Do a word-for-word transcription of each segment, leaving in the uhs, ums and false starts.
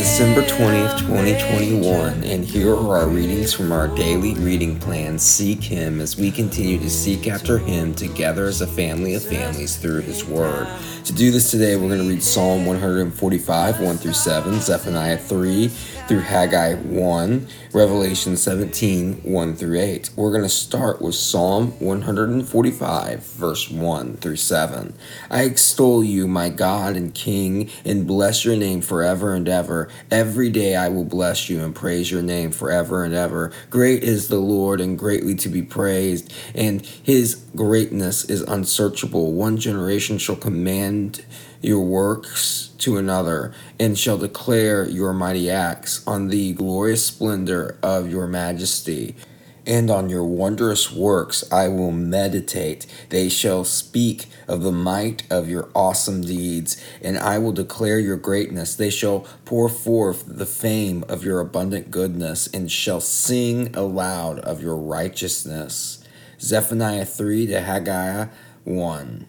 December twentieth, twenty twenty-one, and here are our readings from our daily reading plan, Seek Him, as we continue to seek after Him together as a family of families through His Word. To do this today, we're going to read Psalm one forty-five, one through seven, Zephaniah three through Haggai one, Revelation seventeen, one through eight. We're going to start with Psalm one forty-five, verse one through seven. I extol you, my God and King, and bless your name forever and ever. Every day I will bless you and praise your name forever and ever. Great is the Lord and greatly to be praised, and his greatness is unsearchable. One generation shall command your works to another, and shall declare your mighty acts on the glorious splendor of your majesty. And on your wondrous works I will meditate. They shall speak of the might of your awesome deeds, and I will declare your greatness. They shall pour forth the fame of your abundant goodness, and shall sing aloud of your righteousness. Zephaniah three to Haggai one.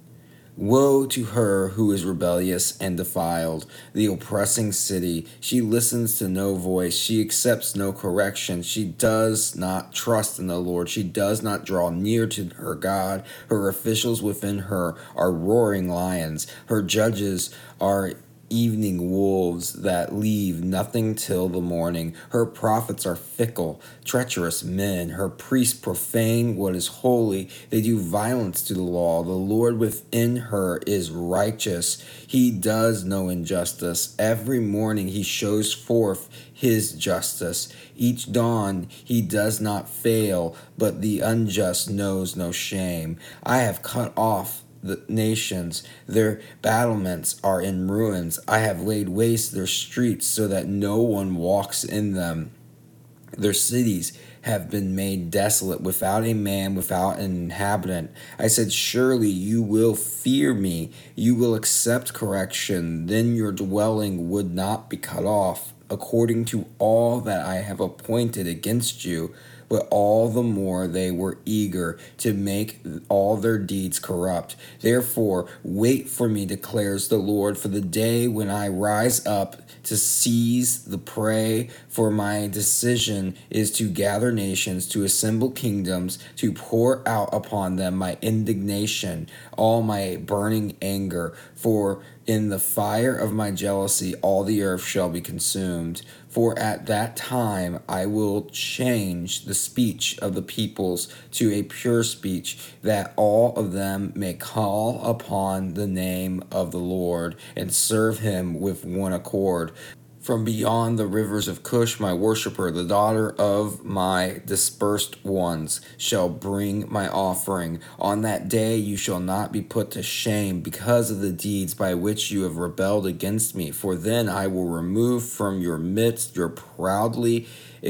Woe to her who is rebellious and defiled, the oppressing city. She listens to no voice. She accepts no correction. She does not trust in the Lord. She does not draw near to her God. Her officials within her are roaring lions. Her judges are evening wolves that leave nothing till the morning. Her prophets are fickle, treacherous men. Her priests profane what is holy. They do violence to the law. The Lord within her is righteous. He does no injustice. Every morning he shows forth his justice. Each dawn he does not fail, but the unjust knows no shame. I have cut off the nations, their battlements are in ruins. I have laid waste their streets so that no one walks in them. Their cities have been made desolate, without a man, without an inhabitant. I said, surely you will fear me. You will accept correction. Then your dwelling would not be cut off, according to all that I have appointed against you. But all the more they were eager to make all their deeds corrupt. Therefore, wait for me, declares the Lord, for the day when I rise up to seize the prey. For my decision is to gather nations, to assemble kingdoms, to pour out upon them my indignation, all my burning anger. For in the fire of my jealousy all the earth shall be consumed. For at that time I will change the speech of the peoples to a pure speech, that all of them may call upon the name of the Lord and serve him with one accord. From beyond the rivers of Cush, my worshiper, the daughter of my dispersed ones, shall bring my offering. On that day you shall not be put to shame because of the deeds by which you have rebelled against me. For then I will remove from your midst your proudly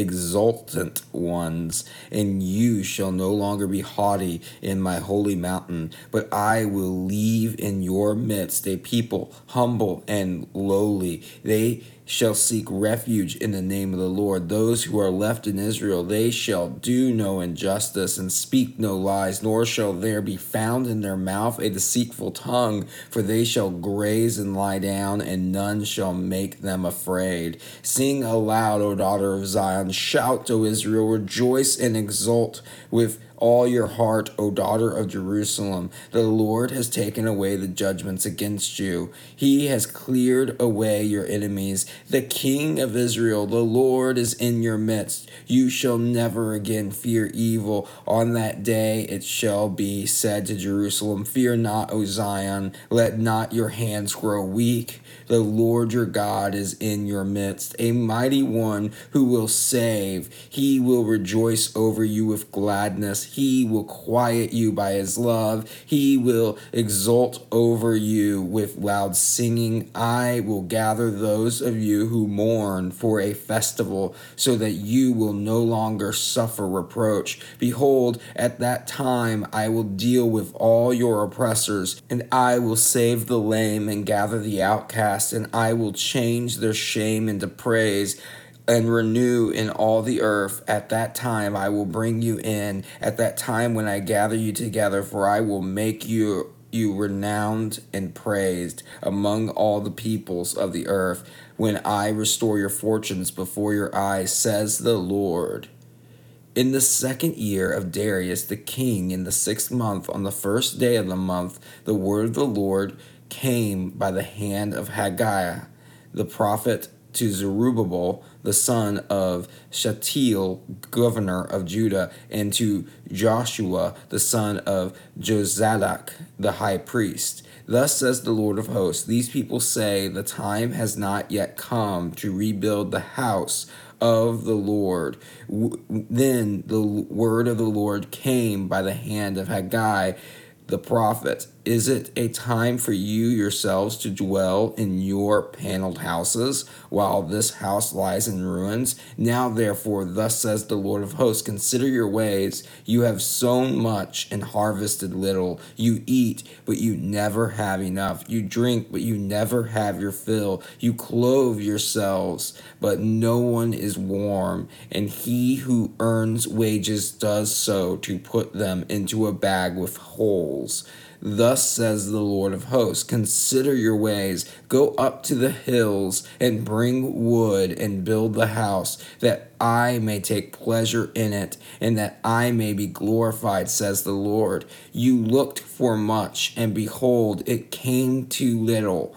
exultant ones, and you shall no longer be haughty in my holy mountain, but I will leave in your midst a people humble and lowly. They shall seek refuge in the name of the Lord. Those who are left in Israel, they shall do no injustice and speak no lies, nor shall there be found in their mouth a deceitful tongue, for they shall graze and lie down, and none shall make them afraid. Sing aloud, O daughter of Zion. Shout, O Israel. Rejoice and exult with all your heart, O daughter of Jerusalem. The Lord has taken away the judgments against you. He has cleared away your enemies. The King of Israel, the Lord, is in your midst. You shall never again fear evil. On that day it shall be said to Jerusalem, fear not, O Zion. Let not your hands grow weak. The Lord your God is in your midst, a mighty one who will save. He will rejoice over you with gladness. He will quiet you by his love. He will exult over you with loud singing. I will gather those of you who mourn for a festival, so that you will no longer suffer reproach. Behold, at that time I will deal with all your oppressors, and I will save the lame and gather the outcast, and I will change their shame into praise and renew in all the earth. At that time I will bring you in, at that time when I gather you together, for I will make you you renowned and praised among all the peoples of the earth. when I restore your fortunes before your eyes, says the Lord. In the second year of Darius the king, in the sixth month, on the first day of the month, the word of the Lord came by the hand of Haggai the prophet to Zerubbabel the son of Shealtiel, governor of Judah, and to Joshua the son of Jozadak, the high priest. Thus says the Lord of hosts, these people say, the time has not yet come to rebuild the house of the Lord. Then the word of the Lord came by the hand of Haggai the prophet. Is it a time for you yourselves to dwell in your paneled houses, while this house lies in ruins? Now therefore, thus says the Lord of hosts, consider your ways. You have sown much and harvested little. You eat, but you never have enough. You drink, but you never have your fill. You clothe yourselves, but no one is warm. And he who earns wages does so to put them into a bag with holes. Thus says the Lord of hosts, consider your ways, go up to the hills and bring wood and build the house, that I may take pleasure in it, and that I may be glorified, says the Lord. You looked for much, and behold, it came too little.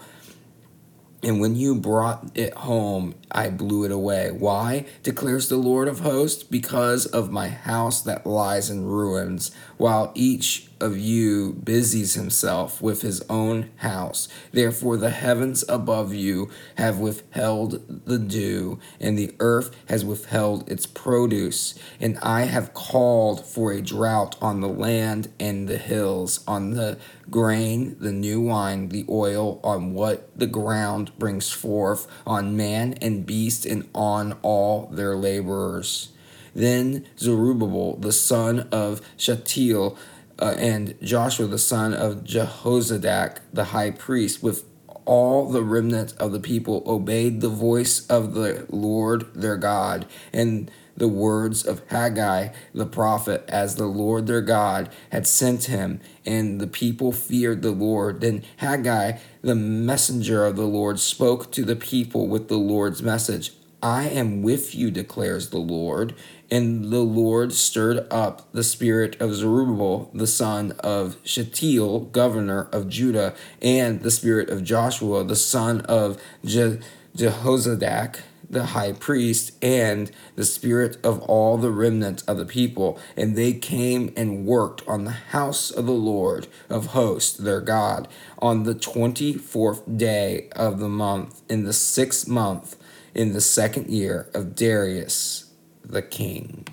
And when you brought it home, I blew it away. Why? Declares the Lord of hosts, because of my house that lies in ruins, while each of you busies himself with his own house. Therefore the heavens above you have withheld the dew, and the earth has withheld its produce. And I have called for a drought on the land and the hills, on the grain, the new wine, the oil, on what the ground brings forth, on man and beast, and on all their laborers. Then Zerubbabel the son of Shealtiel, Uh, and Joshua the son of Jehozadak, the high priest, with all the remnant of the people, obeyed the voice of the Lord their God, and the words of Haggai the prophet, as the Lord their God had sent him, and the people feared the Lord. Then Haggai, the messenger of the Lord, spoke to the people with the Lord's message. I am with you, declares the Lord. And the Lord stirred up the spirit of Zerubbabel, the son of Shealtiel, governor of Judah, and the spirit of Joshua, the son of Je- Jehozadak, the high priest, and the spirit of all the remnant of the people. And they came and worked on the house of the Lord of hosts, their God, on the twenty-fourth day of the month, in the sixth month, in the second year of Darius the king.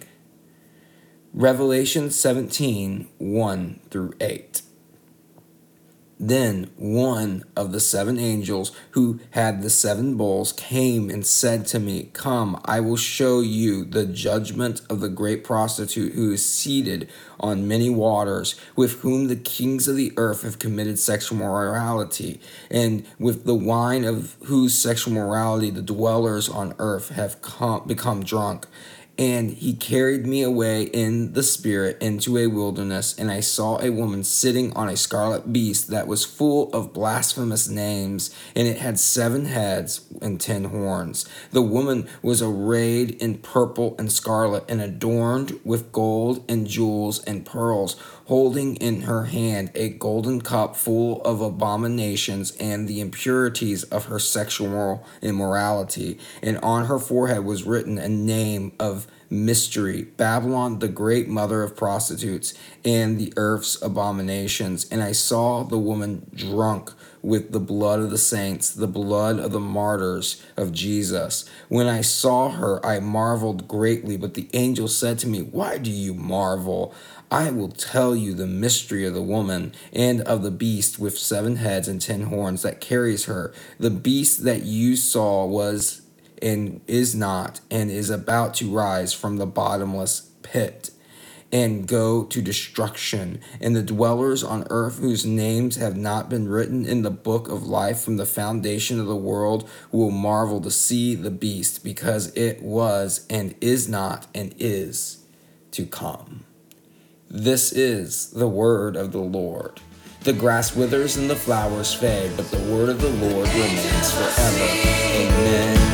Revelation seventeen, one through eight. Then one of the seven angels who had the seven bowls came and said to me, come, I will show you the judgment of the great prostitute who is seated on many waters, with whom the kings of the earth have committed sexual morality, and with the wine of whose sexual morality the dwellers on earth have come, become drunk. And he carried me away in the spirit into a wilderness, and I saw a woman sitting on a scarlet beast that was full of blasphemous names, and it had seven heads and ten horns. The woman was arrayed in purple and scarlet, and adorned with gold and jewels and pearls, holding in her hand a golden cup full of abominations and the impurities of her sexual immorality. And on her forehead was written a name of mystery, Babylon, the great mother of prostitutes and the earth's abominations. And I saw the woman drunk with the blood of the saints, the blood of the martyrs of Jesus. When I saw her, I marveled greatly, but the angel said to me, why do you marvel? I will tell you the mystery of the woman and of the beast with seven heads and ten horns that carries her. The beast that you saw was and is not, and is about to rise from the bottomless pit and go to destruction. And the dwellers on earth whose names have not been written in the book of life from the foundation of the world will marvel to see the beast, because it was and is not and is to come. This is the word of the Lord. The grass withers and the flowers fade, but the word of the Lord remains forever. Amen.